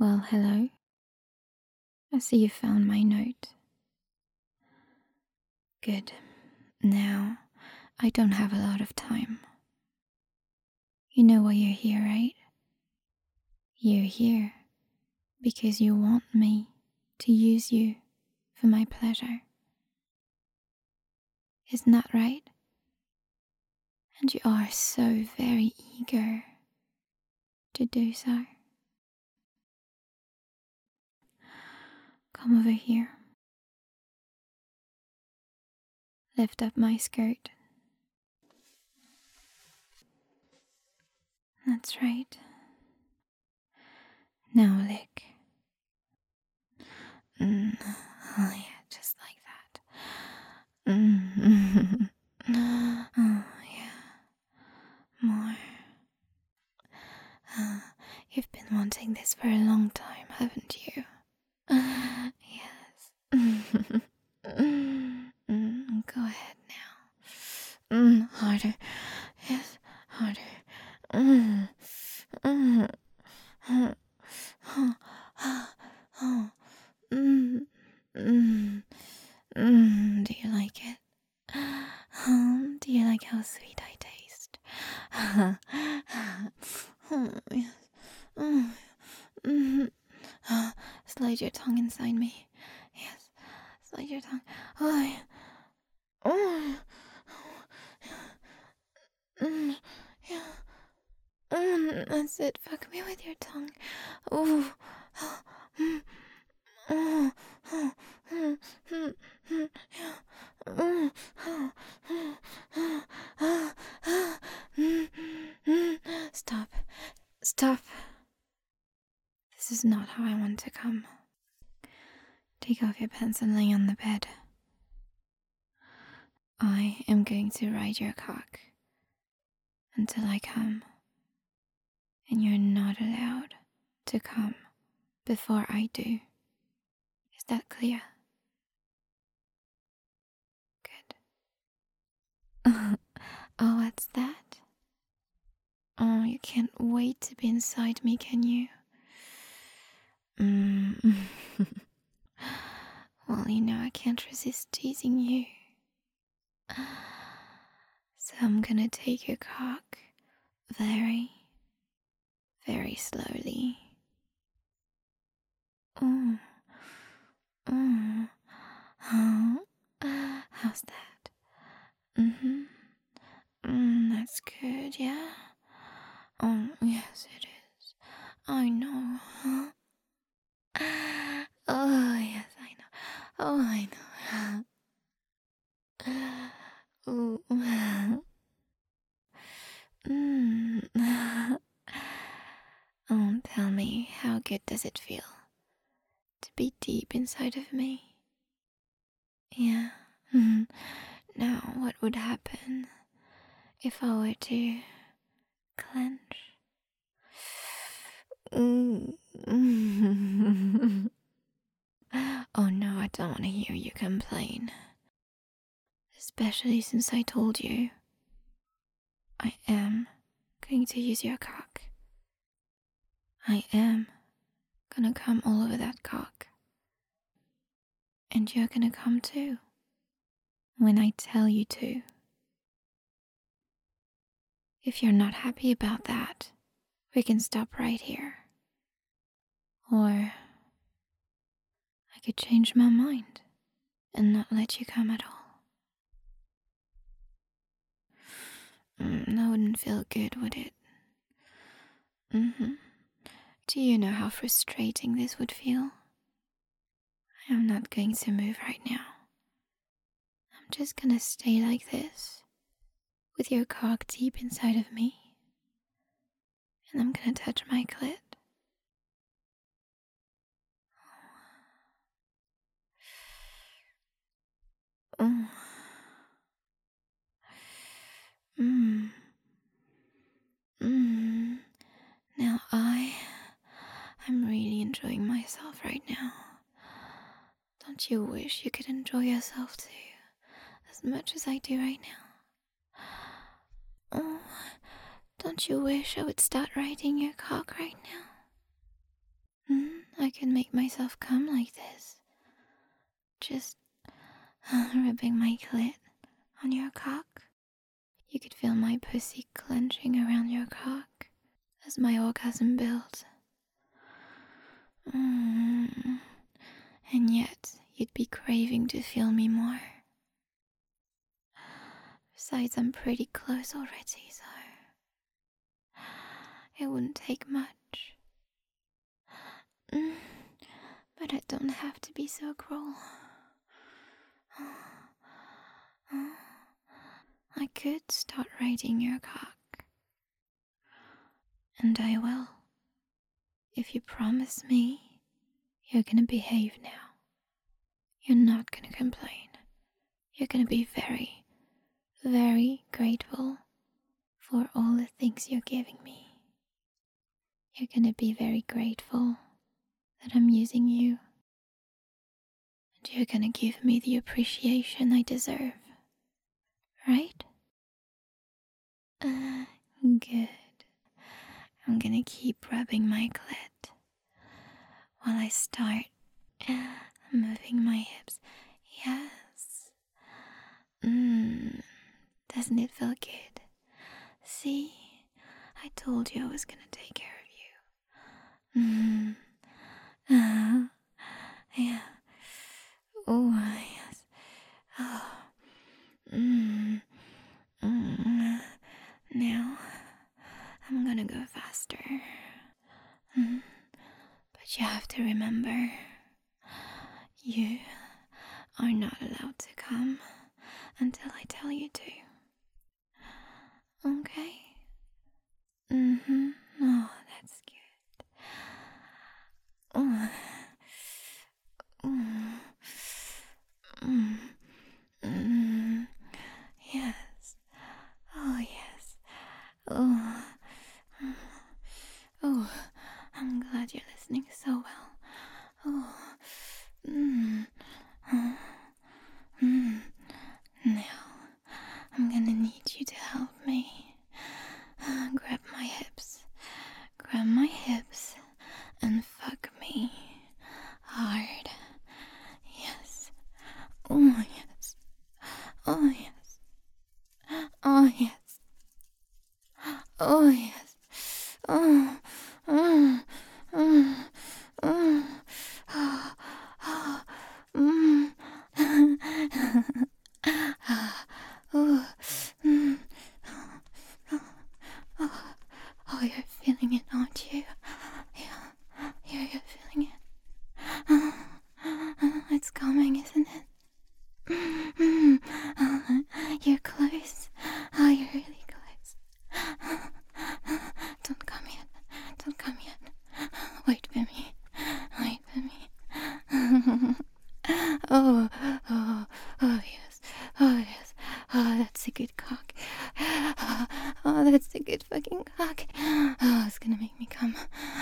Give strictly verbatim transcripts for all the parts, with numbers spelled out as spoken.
Well, hello. I see you found my note. Good. Now, I don't have a lot of time. You know why you're here, right? You're here because you want me to use you for my pleasure. Isn't that right? And you are so very eager to do so. Come over here. Lift up my skirt. That's right. Now lick. Mm. Oh yeah, just like that. Mm. Oh yeah, more. Uh, you've been wanting this for a long time, haven't you? Uh, yes. Mm, go ahead now. Mm, harder. Yes, harder. Mm, mm, mm, oh, oh, mm, mm, mm. Do you like it? Um, do you like how sweet I taste? Oh, yes. Mm, mm. Uh, slide your tongue inside me. Yes, slide your tongue. Oh, yeah. Oh, mm, yeah. Mm, that's it. Fuck me with your tongue. Oh, mm, oh, oh, mm, mm, mm, yeah. Mm, oh, mm, ah, ah, ah, mm, mm. Stop. Stop. This is not how I want to come. Take off your pants and lay on the bed. I am going to ride your cock until I come, and you're not allowed to come before I do. Is that clear? Good. Oh, what's that? Oh, you can't wait to be inside me, can you? Mm. Well, you know I can't resist teasing you. So I'm gonna take your cock very, very slowly. Oh, oh, oh. How's that? Mm-hmm. Mm, that's good, yeah? Oh, yes, it is. I know. Oh, yes, I know. Oh, I know. Ooh. Mm. Oh, tell me, how good does it feel to be deep inside of me? Yeah. Mhm. Now, what would happen if I were to clench? Mm. Oh no, I don't want to hear you complain. Especially since I told you I am going to use your cock. I am gonna come all over that cock. And you're gonna come too. When I tell you to. If you're not happy about that, we can stop right here. Or I could change my mind and not let you come at all. Mm, that wouldn't feel good, would it? Mm-hmm. Do you know how frustrating this would feel? I am not going to move right now. I'm just gonna stay like this, with your cock deep inside of me. And I'm gonna touch my clit. Oh. Mm. Mm. Now I I'm really enjoying myself right now. Don't you wish you could enjoy yourself too, as much as I do right now? Oh, don't you wish I would start riding your cock right now? Hmm? could make myself come like this. Just uh, rubbing my clit on your cock. You could feel my pussy clenching around your cock as my orgasm builds. Mm. And yet, you'd be craving to feel me more. Besides, I'm pretty close already, so it wouldn't take much. Mm. But it don't have to be so cruel. I could start riding your cock. And I will. If you promise me, you're gonna behave now. You're not gonna complain. You're gonna be very, very grateful for all the things you're giving me. You're gonna be very grateful that I'm using you. And you're gonna give me the appreciation I deserve. Right? Uh, good. I'm gonna keep rubbing my clit while I start uh, moving my hips. Yes. Mmm. Doesn't it feel good? See? I told you I was gonna take care of you. Mmm. Uh, yeah. Oh, yes. Oh. Mmm. Mm. Now, I'm gonna go faster. Mm. But you have to remember, you are not allowed to come until I tell you to. Okay? Mm-hmm. Oh, that's good. Oh. Mm. Mm. Mm. Yes. Oh, yes. Oh. Mm. Oh, I'm glad you're listening so well. Oh. Mm. Mm. Mm. Now, I'm gonna need you to help me. Uh, grab my hips. Grab my hips and fuck me hard. Yes. Oh, yes. Oh, yes. Oh, yes. Oh, yes. Oh, oh, oh, oh, oh, oh, mm. Oh, mm. Oh, oh, you're feeling it, aren't you? Yeah, yeah, you're feeling it. Oh, oh, it's coming, isn't it? Mm, oh, you're close. Oh, you're really close. Don't come yet. Don't come yet. Wait for me. Wait for me. Oh, oh, oh, yes. Oh, yes. Oh, that's a good cock. Oh, that's a good fucking cock. Oh, it's gonna make me come.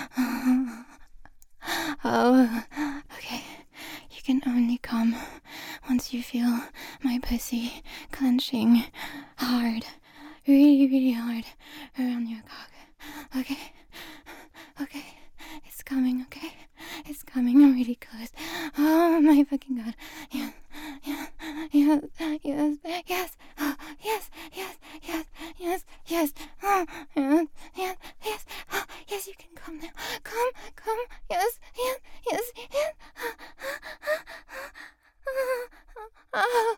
Oh, okay. You can only come once you feel my pussy clenching hard. Really, really hard around your cock. Okay. Okay. It's coming, okay? It's coming. I'm really close. Oh my fucking god. Yeah. Yeah. Yes. Yes. Yes. Oh, yes. Yes. Yes. Yes. Yes. Oh, yes. Yes. Yes. Oh, yes, you can come now. Come. Come. Yes. Yes. Yes. Yes. Oh.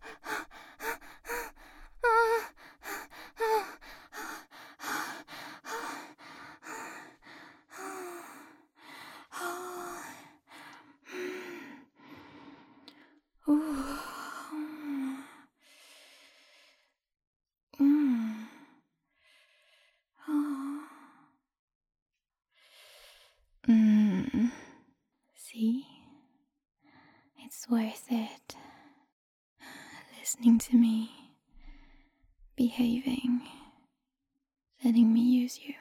Mm. See? It's worth it. Listening to me, behaving, letting me use you.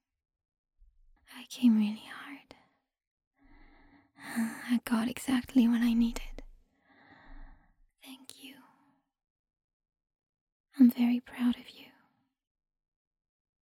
I came really hard. I got exactly what I needed. Thank you. I'm very proud of you.